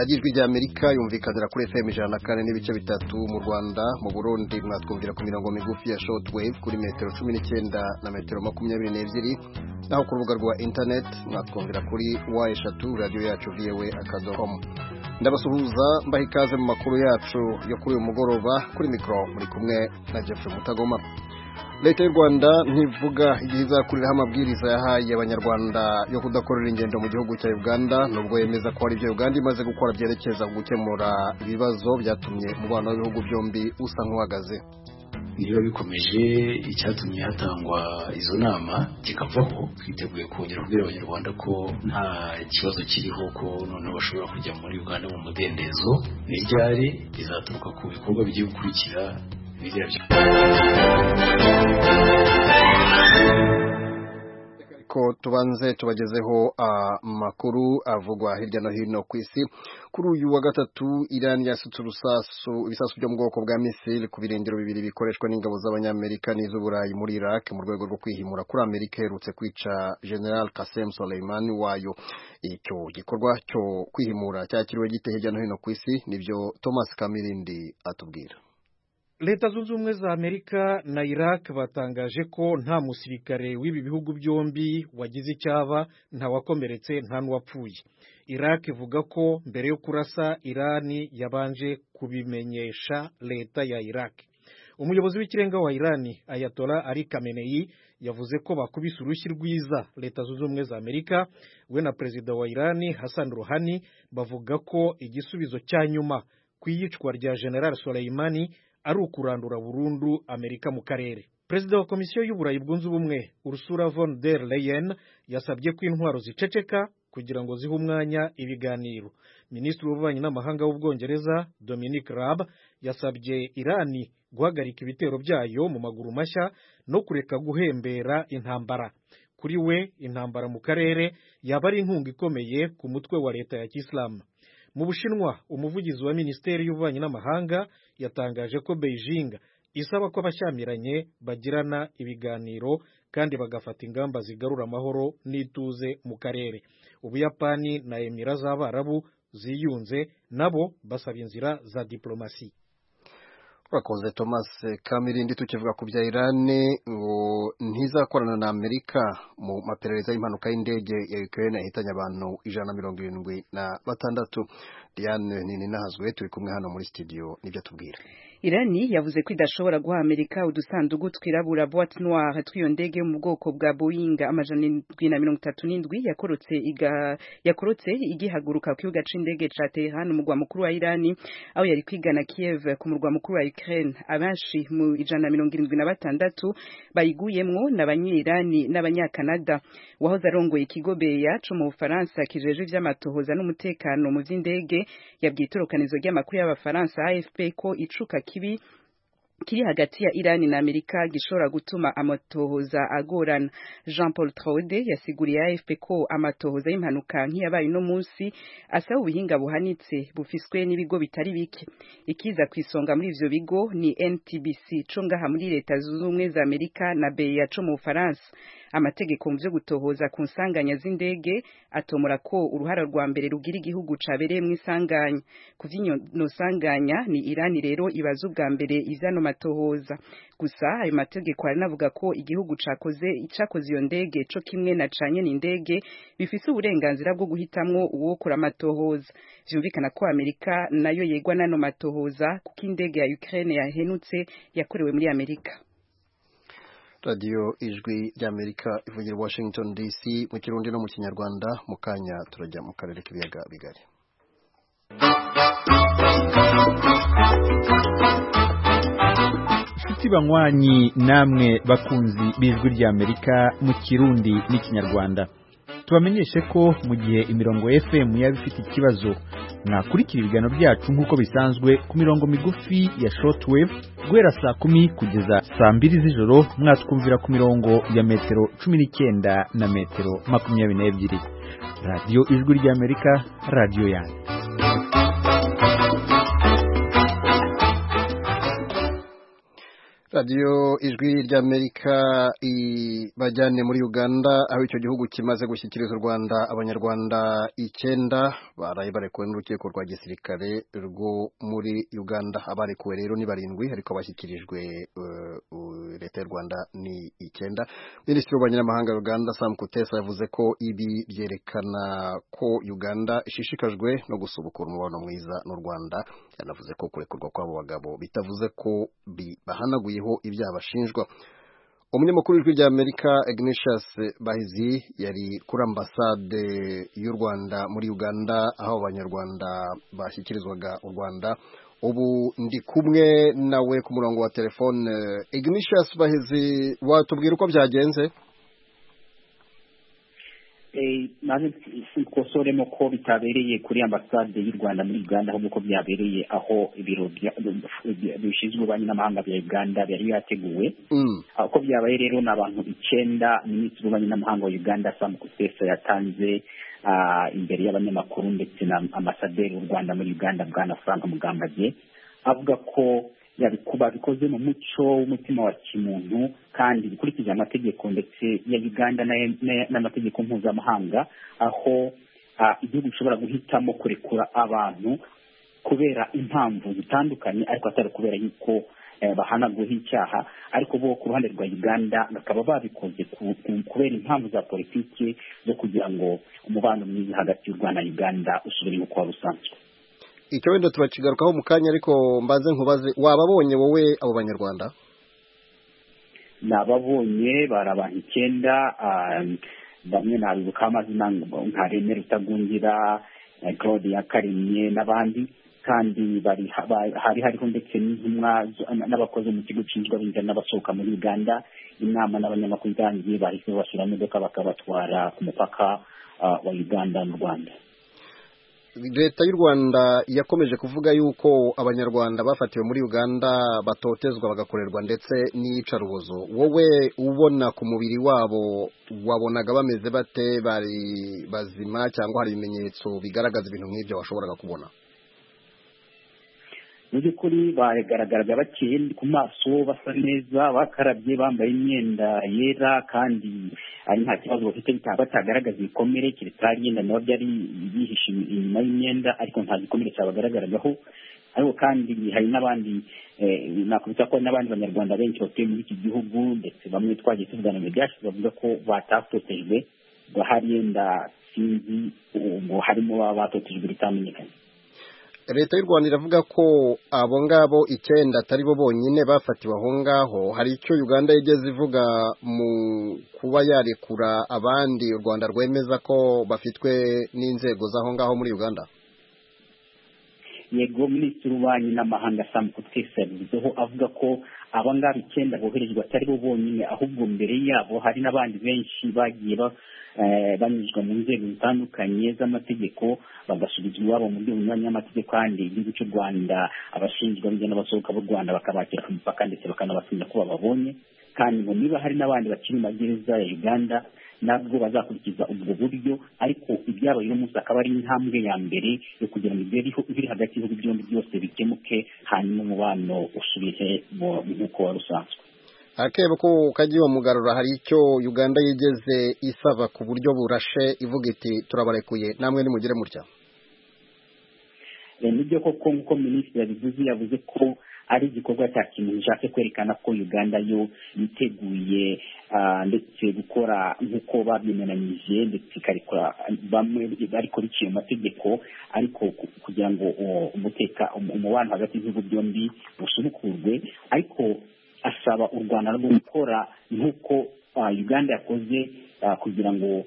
radiyo ijwi ry'Amerika yumvikanira kuri FM 104.3 mu Rwanda, mu Burundi mwatwumvira ku mirongo migufi ya shortwave kuri metero 19 na metero 22, naho ku rubuga rwa internet mwatwumvira kuri radio yacu voa.com. Ndabasuhuza mbaha ikaze mu makuru yacu yo kuri uyu mugoroba. Kuri mikro muri kumwe na Jeffrey Mutagoma. Leta y'u Rwanda ntivuga igihe izakuriraho amabwiriza yahaye abanyarwanda yo kudakorera ingendo mu gihugu cya Uganda, nubwo yemeza ko ari byo Uganda imaze gukora byerekeza gukemura ibibazo byatumye umubano w'ibihugu byombi usa nk'uhagaze. Niba bikomeje icyatumye hatangwa izo nama kikavaho, twiteguye kongera kubwira abanyarwanda ko nta kibazo kiriho, ko noneho bashobora kujya muri Uganda mu mudendezo. N'iryari bizaturuka ku bikorwa bigiye gukurikira ko tubanze tubagezeho amakuru avugwa hirya no hino ku isi. Kuri uyu wa gatatu Iran yasutse ibisasu byo mu bwoko bwa misile ku birindiro bibiri bikoreshwa n'ingabo z'abanyamerika n'iz'Uburayi muri Iraq mu rwego rwo kwihimura kuri Amerika iherutse kwica General Qasem Soleimani wayo. Icyo gikorwa cyo kwihimura cyakiriwe gite hirya no hino ku isi, nibyo Thomas Kamirindi atubwira. Leta zunze ubumwe za Amerika na Iraq batangaje ko nta musirikare w'ibi bihugu byombi wagize icyaba, nta wakomeretse, nta n'uwapfuye. Iraq ivuga ko mbere yo kurasa Irani yabanje kubimenyesha leta ya Iraq. Umuyobozi w'ikirenga wa Irani Ayatollah Ali Khamenei yavuze ko bakubise urushyi rwiza Leta zunze ubumwe za Amerika. We na perezida wa Irani Hassan Rouhani bavuga ko igisubizo cya nyuma ku iyicwa rya General Soleimani ari ukurandura burundu Amerika mu karere. Perezida wa Komisiyo y'Uburayi bwunze ubumwe Ursula von der Leyen yasabye ko intwaro ziceceka kugira ngo zihe umwanya ibiganiro. Minisitiri w'ububanyi n'amahanga w'Ubwongereza Dominic Raab yasabye Irani guhagarika ibitero byayo mu maguru mashya no kureka guhembera intambara. Kuri we intambara mu karere yaba ari inkunga ikomeye ku mutwe wa leta ya Kisilamu. Mu Bushinwa, umuvugizi wa Minisiteri y'Ububanyi n'Amahanga yatangaje ko Beijing isaba ko abashyamiranye bagirana ibiganiro kandi bagafata ingamba zigarura amahoro n'ituze mu karere. Ubuyapani na Emira z'Abarabu ziyunze nabo basaba inzira za diplomasi. Urakoze Thomas Kamirindi. Tukivuga ku bya Iran ngo ntizakorana na Amerika mu maperereza y'impanuka y'indege ya Ukraine yahitanye abantu 176. Diane Ninahazwe turi kumwe hano muri studio, nibyo tubwira. Irani yavuze ko idashobora guha Amerika udusanduku twirabura boîte noire tw'iyo ndege mu bwoko bwa Boeing 737 yakorotse igihaguruka ku kibuga c'indege ca Tehran mu mugwa mukuru wa Irani, aho yari kwigana Kiev ku murwa mukuru wa Ukraine. Abenshi mu 176 bayiguyemwo n'abanyirani n'abanyakanada. Wahoze arongoye ikigo BEA co mu Bufaransa kijeje ivy'amatohoza n'umutekano mu vy'indege yabwiye itorokanizo ry'amakuru y'Abafaransa AFP ko icuka kibi kiri hagati ya Irani na Amerika gishobora gutuma amatohoza agorana. Jean Paul Traude yasiguriye AFP ko amatohoza y'impanuka nk'iyabaye no munsi asaba ubuhinga buhanitse bufiswe n'ibigo bitari bike. Ikiza kwisonga muri ivyo bigo ni NTBC co ngaha muri Leta zunze ubumwe za Amerika na BEA co mu Bufaransa. Amategeko mu byo gutohoza ku nsanganya z'indege atomora ko uruhara rwa mbere rugira igihugu cabereye mu isanganya. Ku vy'ino sanganya ni Irani rero ibaza ubwa mbere ivyano matohoza. Gusa ayo mategeko aranavuga ko igihugu cakoze iyo ndege co kimwe na canye n'indege bifise uburenganzira bwo guhitamwo uwo kora amatohoza. Vyumvikana ko Amerika nayo yegwa nano matohoza kuko indege ya Ukraine yahenutse yakorewe muri Amerika. Radio Ijwi ry'Amerika ivugira Washington DC mu Kirundi no mu Kinyarwanda. Mu kanya turajya mu karere k'ibiyaga bigari. Banywanyi namwe bakunzi b'Ijwi ry'Amerika mu Kirundi n'Ikinyarwanda, tubamenyeshe ko mu gihe imirongo FM yaba ifite ikibazo mwakurikira ibiganiro byacu nk'uko bisanzwe ku mirongo migufi ya shortwave guhera saa 10 kugeza saa 2 z'ijoro. Mwatwumvira ku mirongo ya metero 19 na metero 22. Radio Ijwi ry'Amerika, radio yanyu. Radio Ijwi ry'Amerika bajyane muri Uganda aho icyo gihugu kimaze gushyikiriza u Rwanda abanyarwanda 9 baraye barekuwe n'urukiko rwa gisirikare rwo muri Uganda. Abarekuwe rero ni 7 ariko bashyikirijwe leta y'u Rwanda ni 9. Minisitiri w'ububanyi n'amahanga Uganda Sam Kutesa yavuze ko ibi byerekana ko Uganda ishishikajwe no gusubukura umubano mwiza n'u Rwanda. Yanavuze ko kurekurwa kw'abo bagabo bitavuze ko bahanaguyeho ibyaha bashinjwa. Umunyamakuru w'ijwi rya Amerika Ignatius Bahizi yari kuri ambasade y'u Rwanda muri Uganda aho abanyarwanda bashyikirizwaga u Rwanda. Ubu ndi kumwe nawe ku murongo wa telefone. Ignatius Bahizi, watubwira uko byagenze? Naje sikosoremo ko bitabereye kuri ambasade y'u Rwanda muri Uganda, ahubwo ko byabereye aho ibiro bishinzwe ububanyi n'amahanga bya Uganda byari yateguwe. Uko byabaye rero n'abantu 9 Minisitiri w'ububanyi n'amahanga wa Uganda Sam Kutesa yatanze imbere y'abanyamakuru ndetse na ambasaderi w'u Rwanda muri Uganda Bwana Frank Mugambage, avuga ko yabikuba bikoze mu muco w'umutima wa kimuntu kandi bikurikije amategeko ndetse ya Uganda n'amategeko mpuzamahanga, aho igihugu gishobora guhitamo kurekura abantu kubera impamvu zitandukanye ariko atari kubera yuko bahanaguyeho icyaha, ariko bo ku ruhande rwa Uganda bakaba babikoze kubera impamvu za politiki zo kugira ngo umubano mwiza hagati y'u Rwanda na Uganda usubire uko wari usanzwe. Icyo wenda tubakigarukaho mu kanya, ariko mbanze nkubaze, wababonye wowe abo banyarwanda? Nababonye, bari abantu 9, bamwe nabibuka amazina nka Rene Rutagungira, Claude Yakarimye n'abandi, kandi hariho ndetse n'intumwa n'abakozi mu kigo gishinzwe abinjira n'abasohoka muri Uganda. Inama n'abanyamakuru itangiye bahise bashyira imodoka bakabatwara ku mupaka wa Uganda n'u Rwanda. Leta y'u Rwanda yakomeje kuvuga yuko abanyarwanda bafatiwe muri Uganda batotezwa bagakorerwa ndetse n'iyicarubozo. Wowe ubona ku mubiri wabo wabonaga bameze bate? Bari bazima cyangwa hari ibimenyetso bigaragaza ibintu nk'ibyo washoboraga kubona? Mu by'ukuri bagaragaraga bakeye ku maso, basa neza, bakarabye, bambaye imyenda yera, kandi ari nta kibazo bafite batagaragaza ibikomere, keretse hari imyenda nabo byari yihishe inyuma y'imyenda, ariko nta gikomere cyabagaragaraho. Ariko kandi hari n'abandi nakubita ko n'abandi banyarwanda benshi batuye muri iki gihugu ndetse bamwe twagiye tuvugana mu byashize bavuga ko batatotejwe, ngo hari yenda sinzi ngo harimo batotejwe bitamenyekanye. Leta y'u Rwanda iravuga ko abo ngabo 9 atari bo bonyine bafatiwe aho ngaho. Hari icyo Uganda yigeze ivuga mu kuba yarekura abandi u Rwanda rwemeza ko bafitwe n'inzego z'aho ngaho muri Uganda? Yego, Minisitiri w'ububanyi n'amahanga Sam Kutesa yabivuzeho avuga ko aba ngaba 9 boherejwe atari bo bonyine, ahubwo mbere yabo hari n'abandi benshi bagiye banyuzwa mu nzego zitandukanye z'amategeko bagasubizwa iwabo mu buryo bunyuranye n'amategeko, kandi igihugu cy'u Rwanda abashinzwe abinjira n'abasohoka b'u Rwanda bakabakira ku mupaka ndetse bakanabasinya ko bababonye, kandi ngo niba hari n'abandi bakiri mu magereza ya Uganda nabwo bazakurikiza ubwo buryo. Ariko ibyabaye uyu munsi akaba ari intambwe ya mbere yo kugira ngo ibiri hagati y'ibihugu byombi byose bikemuke, hanyuma umubano usubire nk'uko wari usanzwe. Akebo ko kagiye mugarura, hari icyo Uganda yigeze isaba ku buryo burashe ivuga iti turabarekuye namwe nimugire mutya? Nibyo koko nk'uko minisitiri yavuze ko ari igikorwa cya kintu gishaka kwerekana ko Uganda yo yiteguye ndetse gukora nk'uko babyemeranyije, ndetse ikarikora bamwe bariko biciye amategeko, ariko kugira ngo umubano hagati y'ibihugu byombi busubukurwe. Ariko asaba u Rwanda rwo gukora nk'uko Uganda yakoze kugira ngo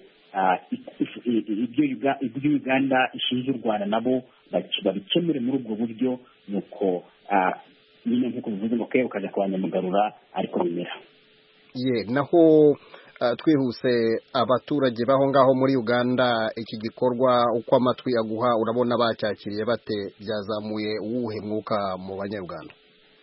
ibyo Uganda ishinja u Rwanda nabo babikemure muri ubwo buryo, nuko nyine nk'uko bivuze ngo kwe ukajya kubanyamugarura ariko bimera. Naho twihuse, abaturage baho ngaho muri Uganda iki gikorwa uko amatwi aguha urabona bacyakiriye bate? Byazamuye uwuhe mwuka mu banyarwanda?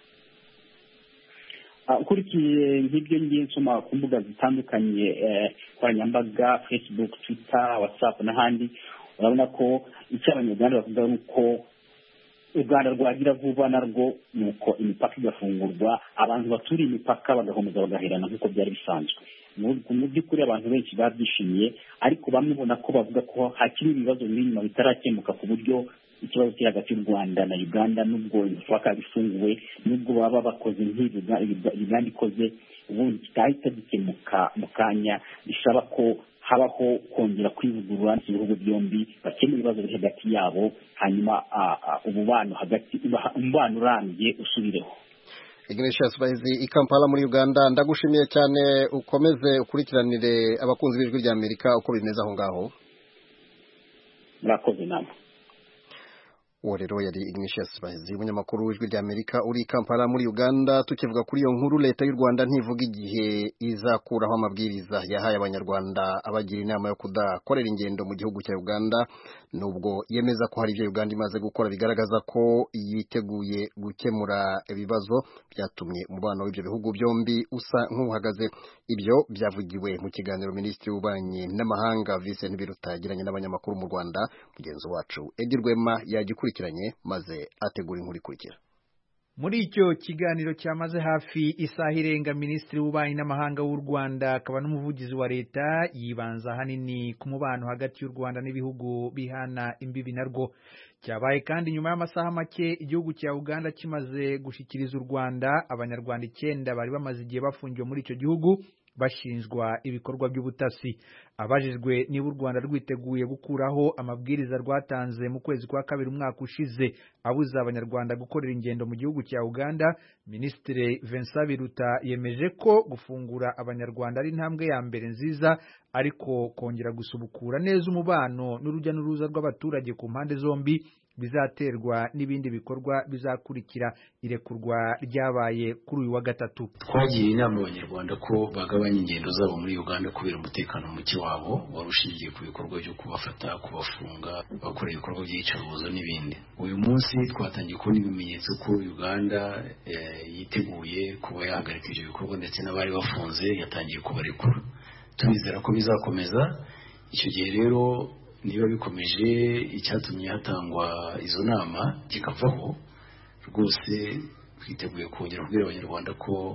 Ukurikiye nk'ibyo ngiye nsoma ku mbuga zitandukanye nkoranyambaga, Facebook, Twitter, WhatsApp n'ahandi, urabona ko icyo abanyarwanda bavuga ari uko u Rwanda rwagira vuba narwo, nuko imipaka igafungurwa, abantu baturiye imipaka bagakomeza bagaherana nk'uko byari bisanzwe. mu by'ukuri abantu benshi babyishimiye, ariko bamwe ubona ko bavuga ko hakiri ibibazo biri inyuma bitarakemuka, ku buryo ikibazo kiri hagati y'u Rwanda na Uganda nubwo imipaka bifunguwe, nubwo baba bakoze Uganda ikoze, ubundi kitahita gikemuka mu kanya. Bisaba ko habaho kongera kwivugurura ibihugu byombi, bakemura ibibazo biri hagati yabo, hanyuma umubano urambye usubireho. Ignatius Bahizi i Kampala muri Uganda, ndagushimiye cyane, ukomeze ukurikiranire abakunzi b'Ijwi rya Amerika uko bimeze aho ngaho. Murakoze namwe. Uwo rero yari Ignatius Bahizi, umunyamakuru w'Ijwi rya Amerika uri Kampala muri Uganda. Tukivuga kuri iyo nkuru, leta y'u Rwanda ntivuga igihe izakuraho amabwiriza yahaye abanyarwanda abagira inama yo kudakorera ingendo mu gihugu cya Uganda, nubwo yemeza ko hari ibyo Uganda imaze gukora bigaragaza ko yiteguye gukemura ibibazo byatumye umubano w'ibyo bihugu byombi usa nk'uhagaze. Ibyo byavugiwe mu kiganiro Minisitiri w'Ububanyi n'Amahanga Vincent Biruta yagiranye n'abanyamakuru mu Rwanda. Mugenzi wacu Edi Rwema yagikurikiranye maze ategura inkuru ikurikira. Muri icyo kiganiro cyamaze hafi isaha irenga, Minisitiri w'Ububanyi n'Amahanga w'u Rwanda akaba n'umuvugizi wa leta yibanza hanini ku mubano hagati y'u Rwanda n'ibihugu bihana imbibi narwo. Cyabaye kandi nyuma y'amasaha make igihugu cya Uganda kimaze gushikiriza u Rwanda abanyarwanda 9 bari bamaze igihe bafungiwe muri icyo gihugu bashinjwa ibikorwa by'ubutasi. Abajijwe niba u Rwanda rwiteguye gukuraho amabwiriza rwatanze mu kwezi kwa kabiri umwaka ushize abuza abanyarwanda gukorera ingendo mu gihugu cya Uganda, Minisitiri Vincent Biruta yemeje ko gufungura abanyarwanda ari intambwe ya mbere nziza, ariko kongera gusubukura neza umubano n'urujya n'uruza rw'abaturage ku mpande zombi bizaterwa n'ibindi bikorwa bizakurikira irekurwa ryabaye kuri uyu wa gatatu. Twagiye inama abanyarwanda ko bagabanya ingendo zabo muri Uganda kubera umutekano muke wabo wari ushingiye ku bikorwa byo kubafata, kubafunga, bakora ibikorwa by'iyicarubozo n'ibindi. Uyu munsi twatangiye kubona ibimenyetso ko Uganda yiteguye kuba yahagarika ibyo bikorwa, ndetse n'abari bafunze yatangiye kubarekura. Turizera ko bizakomeza. Icyo gihe rero niba bikomeje, icyatumye hatangwa izo nama kikavaho, rwose twiteguye kongera kubwira abanyarwanda ko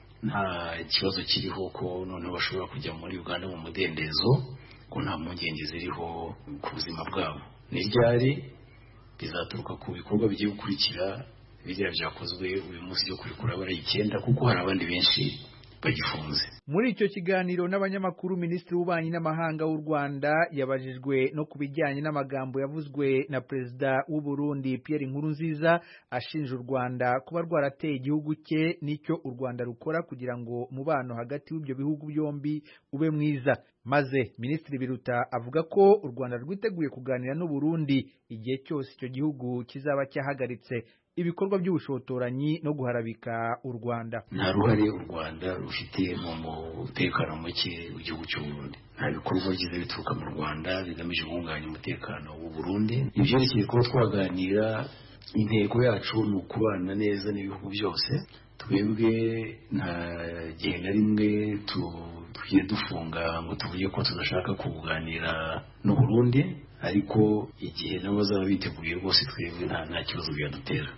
nta kibazo kiriho, ko noneho bashobora kujya muri Uganda mu mudendezo, ko nta mpungenge ziriho ku buzima bwabo. Ni ryari bizaturuka ku bikorwa bigiye gukurikira biriya byakozwe uyu munsi byo kurekura abari 9, kuko hari abandi benshi bagifunze. Muri icyo kiganiro n'abanyamakuru, Minisitiri w'Ububanyi n'Amahanga w'u Rwanda yabajijwe no kubijyanye n'amagambo yavuzwe na Perezida w'u Burundi Pierre Nkurunziza ashinja u Rwanda kuba rwarateye igihugu cye n'icyo u Rwanda rukora kugira ngo umubano hagati y'ibyo bihugu byombi ube mwiza. Maze Minisitiri Biruta avuga ko u Rwanda rwiteguye kuganira n'u Burundi igihe cyose icyo gihugu kizaba cyahagaritse ibikorwa by'ubushotoranyi no guharabika u Rwanda. Nta ruhare u Rwanda rufite mu mutekano muke w'igihugu cy'u Burundi. Nta bikorwa byiza bituruka mu Rwanda bigamije guhungabanya umutekano w'u Burundi. Ibyerekeye ko twaganira, intego yacu ni ukubana neza n'ibihugu byose. Twebwe nta gihe na rimwe tugiye dufunga ngo tuvuge ko tudashaka kuganira n'u Burundi, ariko igihe nabo bazaba biteguye rwose twebwe nta kibazo byadutera.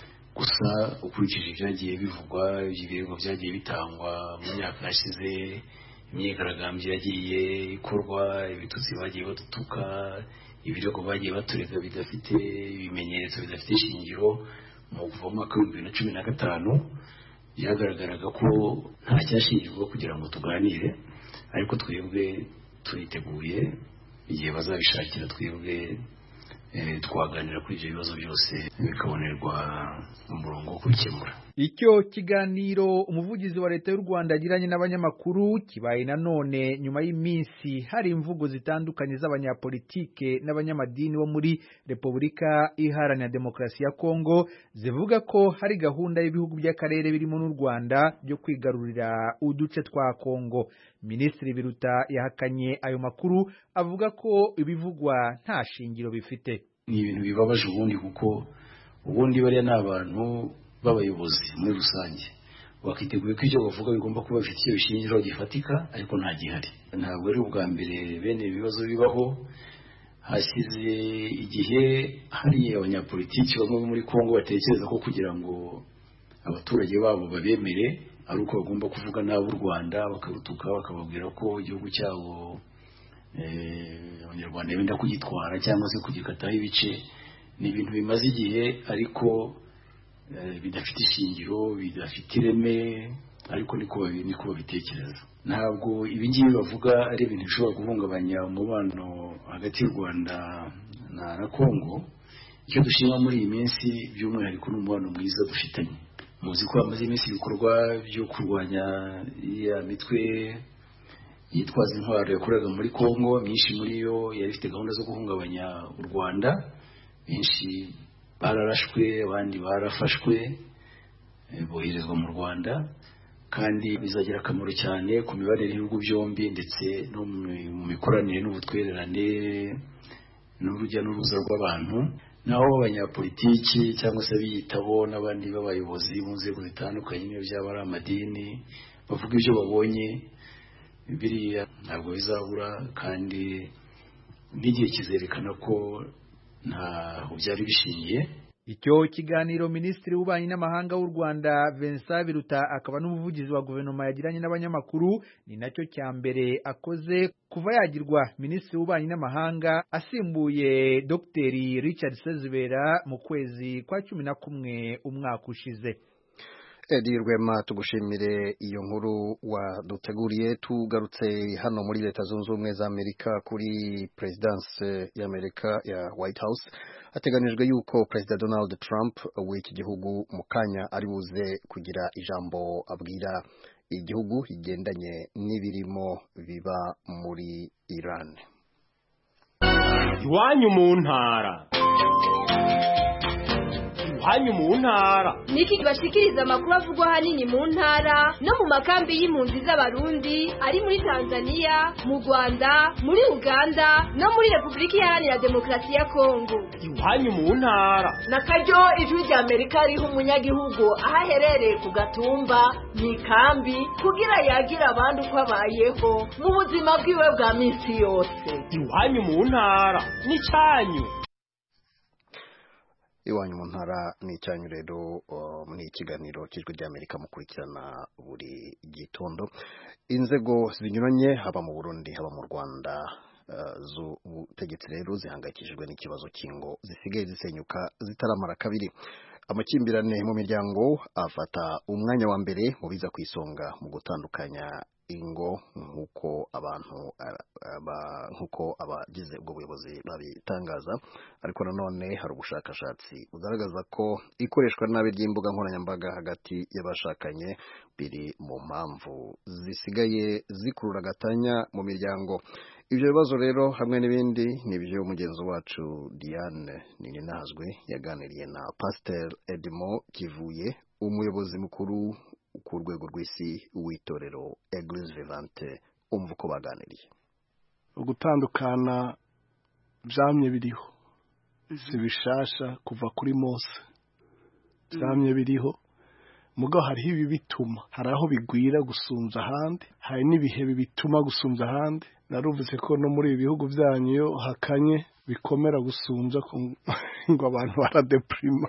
Gusa ukurikije ibyagiye bivugwa, ibirego byagiye bitangwa mu myaka yashize, imyigaragambyo yagiye ikorwa, ibitutsi bagiye batutuka, ibirego bagiye baturega bidafite ibimenyetso, bidafite ishingiro, mu kuva mu mwaka wa 2015 byagaragaraga ko nta cyashingirwa kugira ngo tuganire, ariko twebwe turiteguye igihe bazabishakira. Twebwe twaganira kuri ibyo bibazo byose bikabonerwa umurongo wo kubikemura. Icyo kiganiro umuvugizi wa leta y'u Rwanda agiranye n'abanyamakuru kibaye nanone nyuma y'iminsi hari imvugo zitandukanye z'abanyapolitike n'abanyamadini bo muri Repubulika Iharanira Demokarasi ya Kongo zivuga ko hari gahunda y'ibihugu by'akarere birimo n'u Rwanda byo kwigarurira uduce twa Kongo. Minisitiri Biruta yahakanye ayo makuru avuga ko ibivugwa nta shingiro bifite. Ni ibintu bibabaje ubundi, kuko ubundi bariya ni abantu b'abayobozi muri rusange, bakiteguye ko ibyo bavuga bigomba kuba bifite icyo bishingiro gifatika, ariko nta gihari. Ntabwo ari ubwa mbere bene ibibazo bibaho. Hasize igihe hari abanyapolitiki bamwe muri Kongo batekereza ko kugira ngo abaturage babo babemere ari uko bagomba kuvuga n'ab'u Rwanda bakarutuka bakababwira ko igihugu cyabo abanyarwanda benda kugitwara cyangwa se kugikataho ibice. Ni ibintu bimaze igihe ariko bidafite ishingiro, bidafite ireme, ariko niko babitekereza. Ntabwo ibingibi bavuga ari ibintu bishobora guhungabanya umubano hagati y'u Rwanda na Kongo. Icyo dushima muri iyi minsi by'umwihariko n'umubano mwiza dufitanye. Muzi ko hamaze iminsi ibikorwa byo kurwanya iya mitwe yitwaza intwaro yakoraga muri Kongo. Myinshi muri yo yari ifite gahunda zo guhungabanya u Rwanda. Benshi bararashwe, abandi barafashwe, boherezwa mu Rwanda, kandi bizagira akamaro cyane ku mibanire y'ibihugu byombi ndetse no mu mikoranire n'ubutwererane n'urujya n'uruza rw'abantu. Naho abanyapolitiki cyangwa se biyitaho n'abandi b'abayobozi mu nzego zitandukanye, niyo byaba ari amadini, bavuga ibyo babonye, biriya ntabwo bizabura, kandi n'igihe kizerekana ko ntaho byari bishingiye. Icyo kiganiro Minisitiri w'Ububanyi n'Amahanga w'u Rwanda Vincent Biruta akaba n'umuvugizi wa guverinoma yagiranye n'abanyamakuru ni nacyo cya mbere akoze kuva yagirwa Minisitiri w'Ububanyi n'Amahanga asimbuye Dr Richard Sezibera mu kwezi kwa 11 umwaka ushize. Edi Rwema, tugushimire iyo nkuru waduteguriye. Tugarutse hano muri Leta Zunze Ubumwe za Amerika kuri Presidence y'Amerika ya White House. Hateganijwe yuko Perezida Donald Trump w'iki gihugu mu kanya ari buze kugira ijambo abwira igihugu igendanye n'ibirimo biba muri Iran. Iwanyu mu ntara. Iwanyu mu ntara niki bashikiriza amakuru avugwa hanini mu ntara no mu makambi y'impunzi z'abarundi ari muri Tanzania, mu Rwanda, muri Uganda no muri Republika Iharanira Demokarasi ya Kongo. Iwanyu mu ntara nakaryo ijwi rya Amerika riha umunyagihugu ahaherereye ku gatumba n'ikambi kugira yagira abandi uko abayeho mu buzima bwiwe bwa minsi yose. Iwanyu mu ntara ni cyanyu. Iwanyu mu ntara ni icyanyu rero. Muri ikiganiro cy'ijwi ry'Amerika mukurikirana buri gitondo. Inzego zinyuranye haba mu Burundi haba mu Rwanda z'ubutegetsi rero zihangayikishijwe n'ikibazo cy'ingo zisigaye zisenyuka zitaramara kabiri. Amakimbirane mu miryango afata umwanya wa mbere mu biza kwisonga mu gutandukanya ingo nk'uko abagize ubwo buyobozi babitangaza. Ariko nanone hari ubushakashatsi bugaragaza ko ikoreshwa nabi ry'imbuga nkoranyambaga hagati y'abashakanye biri mu mpamvu zisigaye zikurura agatanya mu miryango. Ibyo bibazo rero hamwe n'ibindi nibyo mugenzi wacu Diane Nininahazwe yaganiriye na Pasteur Edmond Kivuye, umuyobozi mukuru ku rwego rw'isi w'itorero Eglise Vivante. Umva uko baganiriye. Ugutandukana byamye biriho, si bishasha kuva kuri Mose, byamye biriho. Mugo hariho ibi bituma, hari aho bigwira gusumza ahandi, hari n'ibihe bituma gusumza ahandi. Naruvuze ko no muri ibi bihugu byanyu yo hakanye bikomera gusumza ngo abantu baradeprima.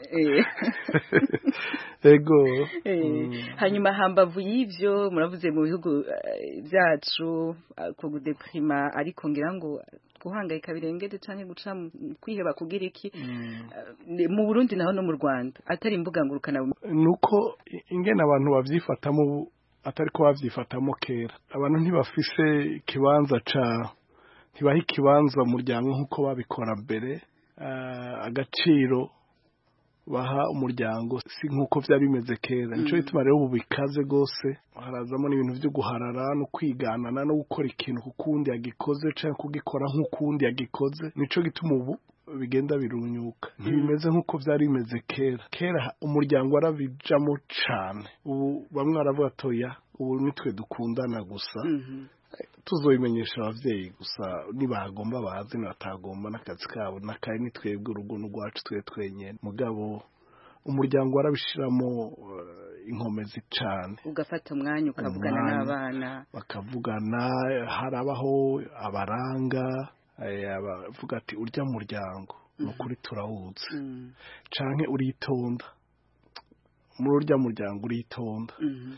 Ego. Hanyuma hambavu y'ivyo muravuze mu bihugu byacu ko gudeprima, ariko ngira ngo guhangayika birengede cyane guca kwiheba kugira iki mu Burundi naho no mu Rwanda atari imbuga ngurukana nuko ingene abantu bavyifatamo atari ko bavyifatamo kera. Abantu ntibafise kibanza ntibaha ikibanza umuryango nk'uko babikora mbere. Agaciro baha umuryango si nk'uko byari bimeze kera. Nico bituma rero ubu bikaze gose, harazamo n'ibintu byo guharara no kwiganana no gukora ikintu kukundi yagikoze cyangwa kugikora nk'ukundi yagikoze. Nico gituma ubu bigenda birunyuka, ntibimeze nk'uko byari bimeze kera. Kera umuryango warabijamo cyane. Ubu bamwe baravuga toya ubu nitwe dukundana gusa. Tuzobimenyesha abavyeyi gusa nibagomba bazi n'atagomba n'akazi kabo n'akaye nitwebwe urugo n'ugwacu twenyene. Mugabo umuryango warabishiramo inkomezi cyane, ugafata umwanya ukavugana n'abana bakavugana. Harabaho abaranga abavuga ati urya muryango nukuri turawuzi canke uritonda muri urya muryango uritonda.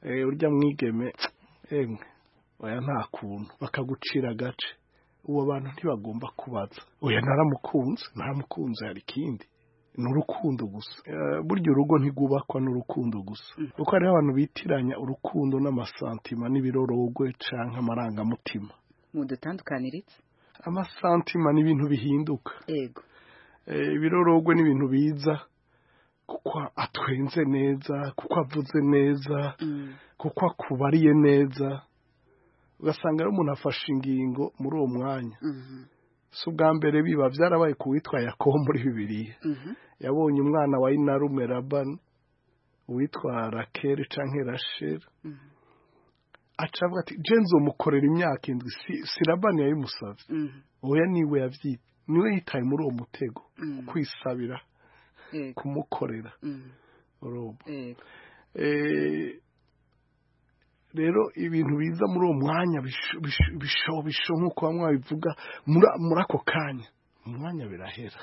urya mwigeme emwe oya nta kuntu bakagucira agace uwo bantu ntibagomba kubaza oya naramukunze hari ikindi ni urukundo gusa burya urugo ntigubakwa n'urukundo gusa kuko hariho abantu bitiranya urukundo n'amasantima n'ibirorogwe canke amarangamutima mudutandukaniritse amasantima ni ibintu bihinduka yego ibirorogwe ni ibintu biza kuko atwenze neza kuko avuze neza kuko akubariye neza ugasanga ari umuntu afashe ingingo muri uwo mwanya si ubwa mbere biba byarabaye ku witwa Yakobo muri Bibiliya yabonye umwana wa Inarume Labani uwitwa Rakeli canke Rasheli acavuga ati je nzomukorera imyaka 7 si Labani yayimusavye oya niwe yavyita niwe yitaye muri uwo mutego kwisabira kumukorera urobo rero ibintu biza muri uwo mwanya bisho nk'uko bamwe babivuga muri ako kanya umwanya birahera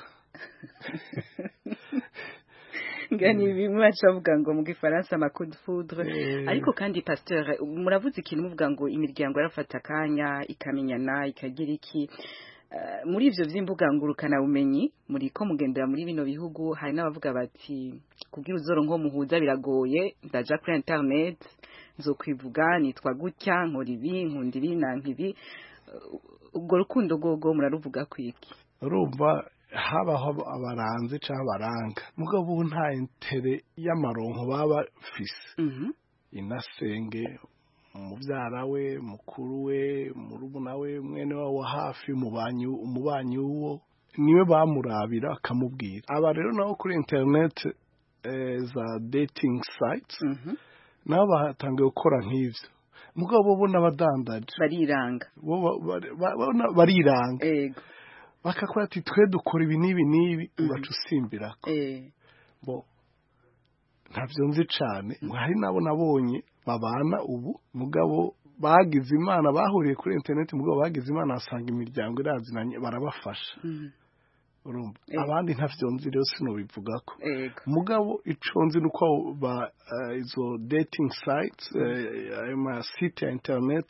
ngani bimwe bavuga ngo mu gifaransa coup de foudre ariko kandi pasteur muravuze ikintu muvuga ngo imiryango yarafata akanya ikamenyana ikagira iki muri ivyo vy'imbuga ngurukana bumenyi muri ko mugendera muri bino bihugu hari n'abavuga bati kugira uzoronko muhuza biragoye ndaja kuri internet nzokwivuga nitwa gutya nkora ibi nkunda ibi nankibi ubwo rukundo gogo muraruvuga kwiki urumva habaho abaranze cyangwa abaranga mugabo nta intere y'amaronko baba fise inasenge umubyara we mukuru we murumuna we mwene wa hafi umubanyi uwo niwe bamurabira akamubwira aba rero naho kuri internet za dating sites nabo batangiye gukora nk'ivyo mugabo bo n'abadandaje bariranga yego bakakora ati twe dukora ibi n'ibi ugaca usimbirako bo ntavyo nzi cane hari nabo nabonye babana ubu mugabo bagize imana bahuriye kuri internet mugabo bagize imana asanga imiryango irazinanye barabafasha urumva abandi ntavyo nzi rero sinobivugako mugabo ico nzi nuko izo dating sites ama site ya internet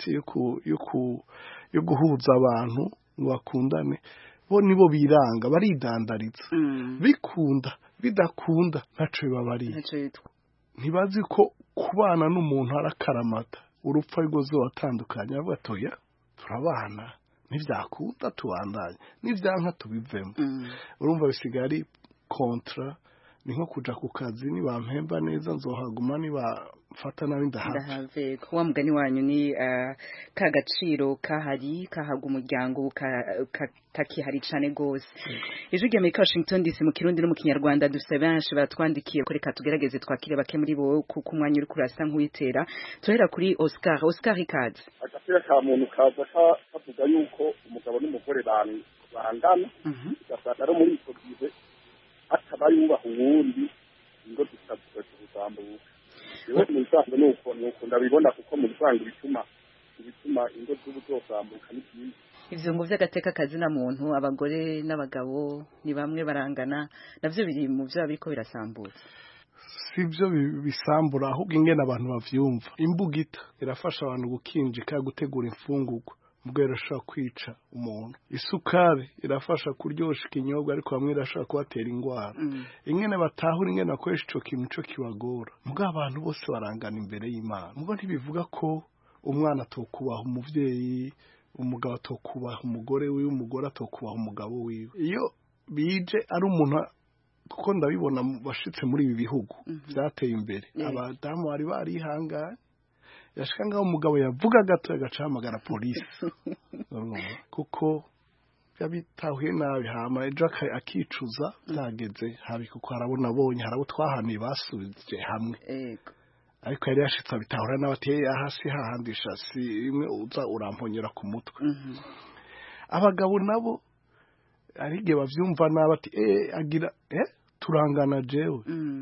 yo guhuza abantu ngo bakundane bo nibo biranga baridandariza bikunda bidakunda ntaco bibabariye ntibazi ko kubana n'umuntu arakaramata urupfa rwose watandukanye avuga atoya turabana ntibyakunda tubandanye n'ibyanka tubivemo urumva bisigaye ari kontra ni nko kuja ku kazi nibampemba neza nzohaguma nibafata nabi ndahave wa mugani wanyu ni ka gaciro kahari kahaga umuryango kakihari cane gose ijwi ry'Amerika Washington DC mu kirundi no mu kinyarwanda dufite benshi batwandikiye ko reka tugerageze twakire bake muri bo kuko umwanya uri kurasa nk'uwitera turera kuri Oscar ikaze agapira ka muntu kaza kavuga yuko umugabo n'umugore bangana ugasanga ari muri icyo gihe ataba yubaha uwundi ingo zikavuga kuzamuka rero mu bisanzwe nuko ndabibona kuko mu bisanzwe bituma ingo z'ubuzozamuka ni byinshi ivyo ngo vy'agateka kazina muntu abagore n'abagabo ni bamwe barangana navyo biri mu vyo biriko birasambura sivyo bisambura ahubwo ingene abantu bavyumva imbugita irafasha abantu gukinjika gutegura imfungurwa mbwera ashaka kwica umuntu isukari irafasha kuryosha ikinyobwa ariko bamwe irashaka kubatera ingwara ingene batahura ingene bakoresha ico kintu cyo kibagora mbwa abantu bose barangana imbere y'Imana mbwo ntibivuga ko umwana atokubaha umuvyeyi umugabo atokubaha umugore wiwe umugore atokubaha umugabo wiwe iyo bije ari umuntu kuko ndabibona bashitse muri ibi bihugu byateye imbere abadamu bari barihanganye yashika ngaho umugabo yavuga gato agacahamagara polisi kuko yabitahuye nabi hama ejo akicuza byageze habi kuko harabonye harabo twahaniye basubije hamwe ariko yari yashitse abitahura n'abateye hasi hahandisha si imwe uza uramponyera ku mutwe abagabo nabo arige bavyumva nabati agira turangana jewe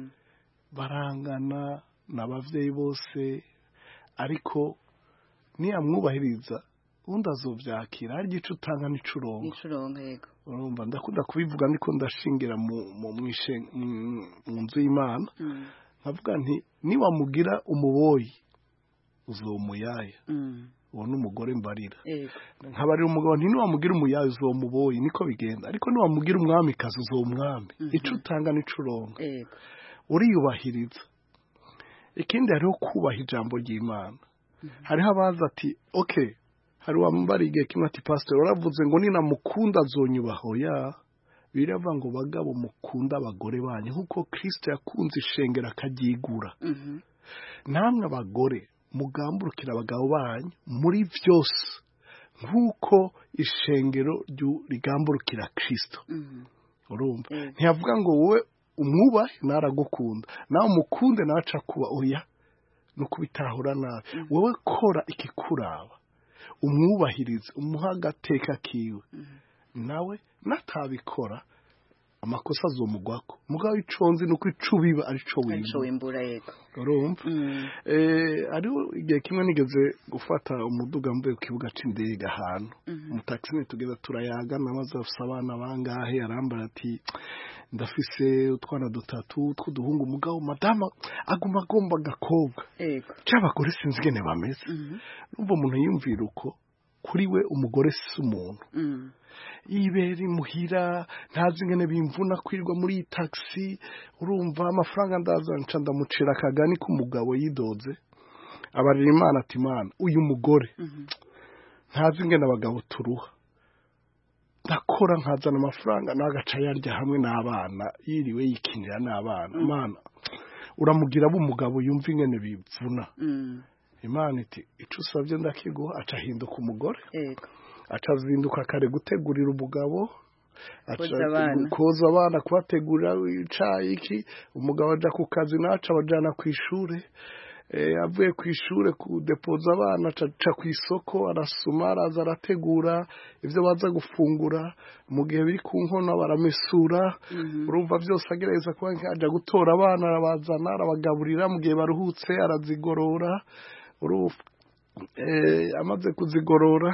barangana n'abavyeyi bose ariko niyamwubahiriza undi azovyakira hari igice utanga n'icuronga yego urumva ndakunda kubivuga ndiko ndashingira mu nzu y'Imana nkavuga nti niwamugira umuboyi uzomuyaya uwo n'umugore mbarira nkabarira umugabo nti niwamugira umuyaya uzomuboyi niko bigenda ariko niwamugira umwamikazi uzomwami ico utanga nico uronka uriyubahiriza ikindi hariho kubaha ijambo ry'Imana hariho abaza ati okay hari wambariye kimwe ati pastor waravuze ngo ninamukunda azonyubaho ya birava ngo bagabo mukunda abagore banyu nkuko Kristo yakunze ishengera akaryigura namwe abagore mugamburukira abagabo banyu muri byose nkuko ishengero rigamburukira Kristo urumva ntiyavuga ngo wowe umwubahe naragukunda nawe umukunde naca kuba oya no kubitahura nabi wowe kora ikikuraba umwubahirize umuhagateka kiwe nawe natabikora amakosa azomugwako mugabo iconzi nuko icubiba arico wimbura yego urumva ariho igihe kimwe nigeze gufata umuduga mvuye ku kibuga c'indege ahantu mu taxi ne tugeza turayaga namaze afisa abana bangahe arambara ati ndafise utwana dutatu tw'uduhungu mugabo madama aguma agomba gakobwa cy'abagore sinzi gene bameze numva umuntu yumvira uko kuri we umugore si umuntu iberi muhira ntazi ngene bimvuna kwirwa muri taxi urumva amafaranga ndazanca ndamucira akagani k'umugabo yidoze abarira Imana ati Imana uyu mugore ntazi ngene abagabo turuha ndakora nkazana amafaranga nagaca yarya hamwe n'abana yiriwe yikinira n'abana Imana uramugira b'umugabo yumva ingene bivuna Imana iti ico usavye ndakiguha aca hinduka umugore acazinduka kare gutegurira umugabo koza abana kubategurira icayi iki umugabo aja ku kazi naca bajana ku ishure avuye ku ishure kudepoza abana aca ku isoko arasuma araza arategura ivyo baza gufungura mu gihe biri ku nkono baramesura urumva byose agereza kuba aja gutora abana arabazana arabagaburira mu gihe baruhutse arazigorora amaze kuzigorora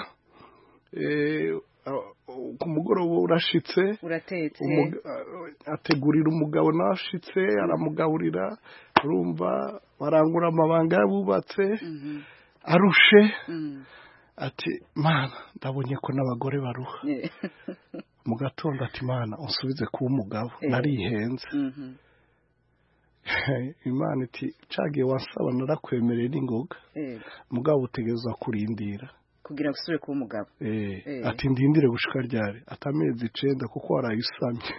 ku mugoroba urashitse ategurira umugabo nashitse aramugaburira urumva barangura amabanga yabubatse arushe ati Mana ndabonye ko n'abagore baruha mu gatondo ati Mana unsubize kuba umugabo narihenze Imana iti cagiye wasaba narakwemerera ingoga mugabo utegereza kurindira kugira gusubire kuba umugabo ati ndindire gushika ryari atamezi 9 kuko warayisamye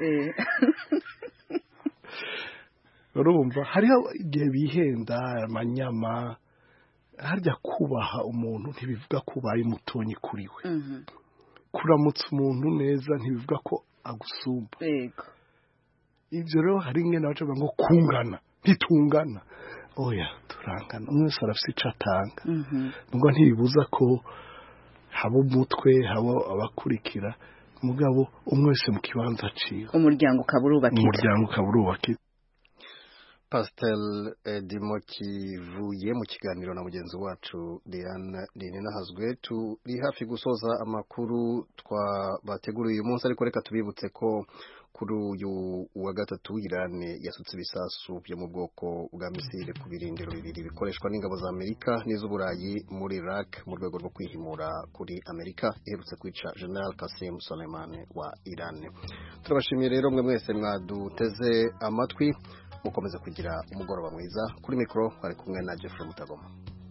urumva hariho igihe bihenda amanyama harya kubaha umuntu ntibivuga ko ubaye mutonyi kuri we kuramutsa umuntu neza ntibivuga ko agusumba ivyo rero hari ingene bacavuga ngo kungana ntitungana oya turangana umwe wese arafise ico atanga ngo ntibibuza ko haba umutwe haba abakurikira mugabo umwe wese mu kibanza ciwe umuryango kaburubakitse Pastel Dimoki vuye mu kiganiro na mugenzi wacu Diana Ninahazwe turi hafi gusoza amakuru twabateguriye uyu munsi ariko reka tubibutse ko kuri uyu wa gatatu Iran yasutse ibisasu byo mu bwoko bwa misile ku birindiro bibiri bikoreshwa n'ingabo za Amerika n'iz'Uburayi muri Iraq mu rwego rwo kwihimura kuri Amerika iherutse kwica General Qasem Soleimani wa Iran. Turabashimiye rero mwe mwese mwaduteze amatwi mukomeza kugira umugoroba mwiza kuri mikro bari kumwe na Jeffrey Mutagoma.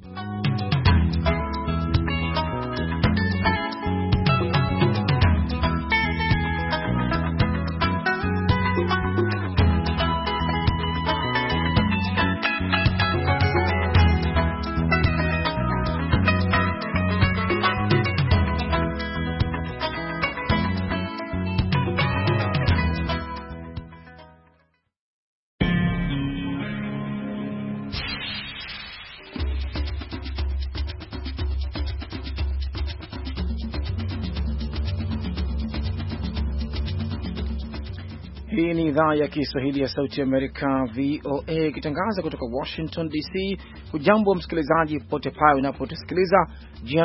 Hii ni idhaa ya Kiswahili ya Sauti Amerika VOA ikitangaza kutoka Washington DC. Hujambo msikilizaji popote pale unapotusikiliza.